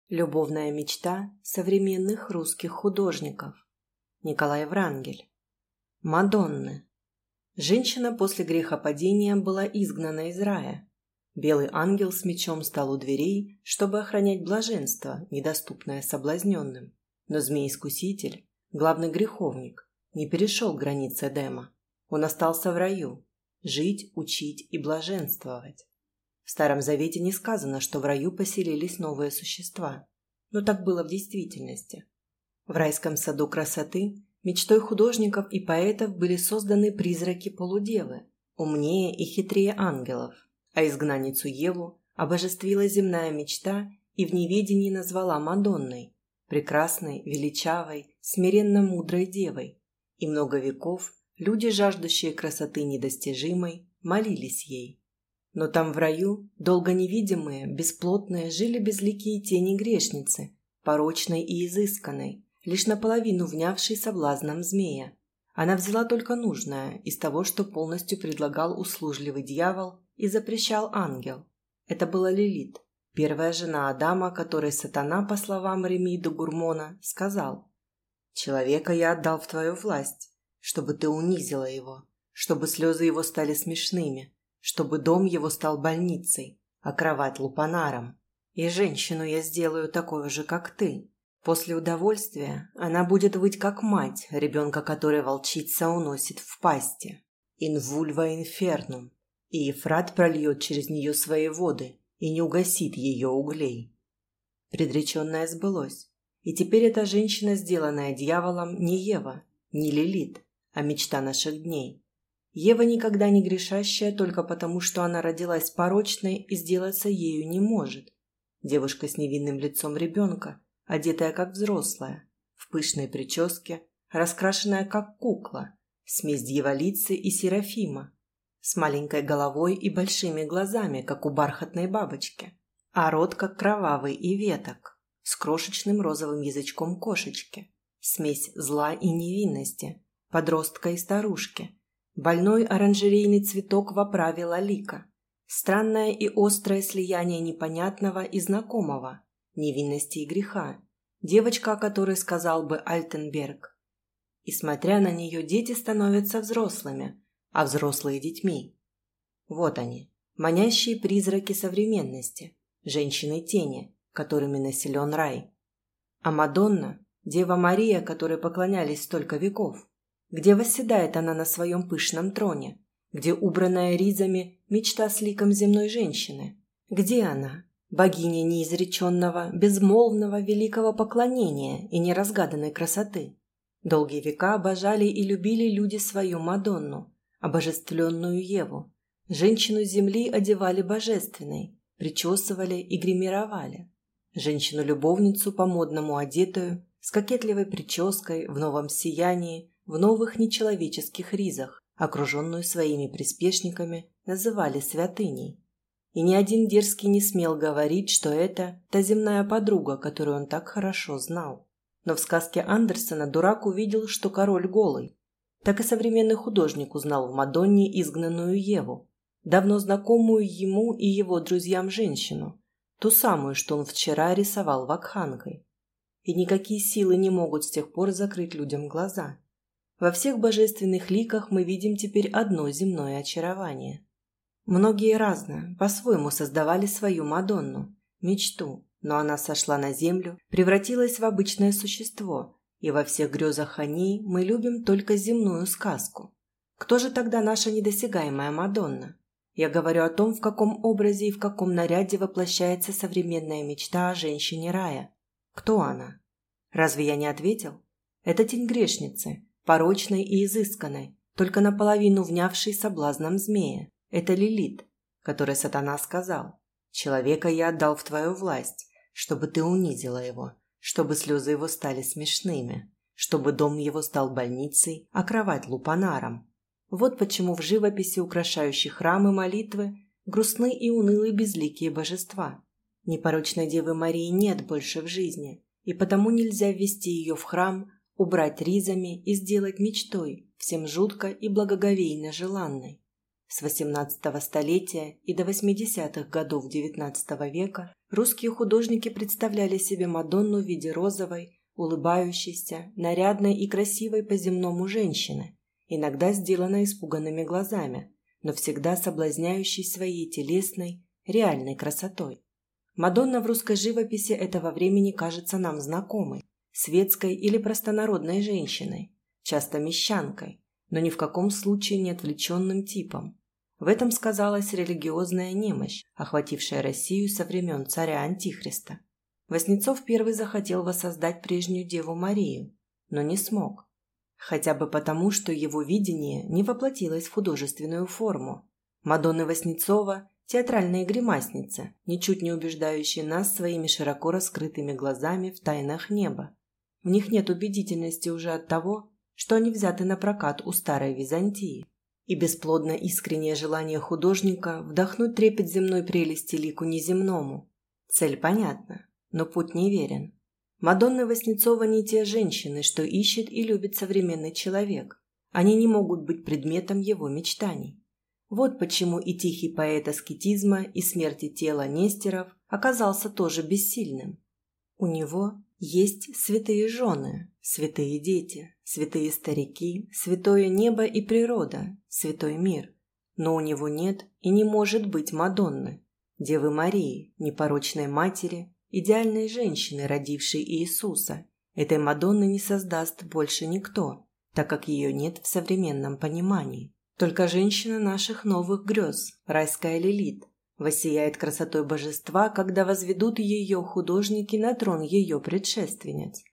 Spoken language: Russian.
Любовная мечта современных русских художников. Николай Врангель. Мадонны. Женщина после грехопадения была изгнана из рая. Белый ангел с мечом стал у дверей, чтобы охранять блаженство, недоступное соблазненным. Но змей-искуситель, главный греховник, не перешел границы Эдема. Он остался в раю – жить, учить и блаженствовать. В Старом Завете не сказано, что в раю поселились новые существа, но так было в действительности. В райском саду красоты мечтой художников и поэтов были созданы призраки-полудевы, умнее и хитрее ангелов, а изгнанницу Еву обожествила земная мечта и в неведении назвала Мадонной, прекрасной, величавой, смиренно мудрой девой, и много веков люди, жаждущие красоты недостижимой, молились ей. Но там в раю долго невидимые, бесплотные жили безликие тени грешницы, порочной и изысканной, лишь наполовину внявшей соблазнам змея. Она взяла только нужное из того, что полностью предлагал услужливый дьявол и запрещал ангел. Это была Лилит, первая жена Адама, которой сатана, по словам Реми де Гурмона, сказал: «Человека я отдал в твою власть, чтобы ты унизила его, чтобы слезы его стали смешными, чтобы дом его стал больницей, а кровать лупанаром. И женщину я сделаю такой же, как ты. После удовольствия она будет выть, как мать, ребенка которой волчица уносит в пасти. In vulva infernum. И Ефрат прольет через нее свои воды и не угасит ее углей». Предреченное сбылось. И теперь эта женщина, сделанная дьяволом, не Ева, не Лилит, а мечта наших дней. Ева никогда не грешащая только потому, что она родилась порочной и сделаться ею не может. Девушка с невинным лицом ребенка, одетая как взрослая, в пышной прическе, раскрашенная как кукла, смесь дьяволицы и серафима, с маленькой головой и большими глазами, как у бархатной бабочки, а рот как кровавый и веток, с крошечным розовым язычком кошечки, смесь зла и невинности, подростка и старушки, больной оранжерейный цветок в оправе лалика, странное и острое слияние непонятного и знакомого, невинности и греха, девочка, о которой сказал бы Альтенберг. И смотря на нее, дети становятся взрослыми, а взрослые детьми. Вот они, манящие призраки современности, женщины-тени, которыми населен рай. А Мадонна, Дева Мария, которой поклонялись столько веков, где восседает она на своем пышном троне, где убранная ризами мечта с ликом земной женщины, где она, богиня неизреченного, безмолвного великого поклонения и неразгаданной красоты. Долгие века обожали и любили люди свою Мадонну, обожествленную Еву. Женщину земли одевали божественной, причесывали и гримировали. Женщину-любовницу по-модному одетую, с кокетливой прической, в новом сиянии, в новых нечеловеческих ризах, окруженную своими приспешниками, называли святыней. И ни один дерзкий не смел говорить, что это та земная подруга, которую он так хорошо знал. Но в сказке Андерсена дурак увидел, что король голый. Так и современный художник узнал в Мадонне изгнанную Еву, давно знакомую ему и его друзьям женщину, ту самую, что он вчера рисовал вакханкой. И никакие силы не могут с тех пор закрыть людям глаза. Во всех божественных ликах мы видим теперь одно земное очарование. Многие разно, по-своему создавали свою Мадонну, мечту, но она сошла на землю, превратилась в обычное существо, и во всех грезах о ней мы любим только земную сказку. Кто же тогда наша недосягаемая Мадонна? Я говорю о том, в каком образе и в каком наряде воплощается современная мечта о женщине рая. Кто она? Разве я не ответил? Это тень грешницы, порочной и изысканной, только наполовину внявшей соблазном змея. Это Лилит, которой сатана сказал: «Человека я отдал в твою власть, чтобы ты унизила его, чтобы слезы его стали смешными, чтобы дом его стал больницей, а кровать лупанаром». Вот почему в живописи, украшающей храмы молитвы, грустны и унылые безликие божества. Непорочной Девы Марии нет больше в жизни, и потому нельзя ввести ее в храм, убрать ризами и сделать мечтой, всем жутко и благоговейно желанной. С XVIII столетия и до 80-х годов XIX века Русские художники представляли себе Мадонну в виде розовой, улыбающейся, нарядной и красивой по-земному женщины, иногда сделанной испуганными глазами, но всегда соблазняющей своей телесной, реальной красотой. Мадонна в русской живописи этого времени кажется нам знакомой, светской или простонародной женщиной, часто мещанкой, но ни в каком случае не отвлеченным типом. В этом сказалась религиозная немощь, охватившая Россию со времен царя Антихриста. Васнецов первый захотел воссоздать прежнюю Деву Марию, но не смог. Хотя бы потому, что его видение не воплотилось в художественную форму. Мадонны Васнецова – театральные гримасницы, ничуть не убеждающие нас своими широко раскрытыми глазами в тайнах неба. В них нет убедительности уже от того, что они взяты на прокат у старой Византии. И бесплодно искреннее желание художника вдохнуть трепет земной прелести лику неземному. Цель понятна, но путь неверен. Мадонны Васнецова не те женщины, что ищет и любит современный человек. Они не могут быть предметом его мечтаний. Вот почему и тихий поэт аскетизма и смерти тела Нестеров оказался тоже бессильным. У него есть святые жены, святые дети, святые старики, святое небо и природа, святой мир. Но у него нет и не может быть Мадонны, Девы Марии, непорочной матери, идеальной женщины, родившей Иисуса. Этой Мадонны не создаст больше никто, так как ее нет в современном понимании. Только женщина наших новых грез, райская Лилит, воссияет красотой божества, когда возведут ее художники на трон ее предшественниц.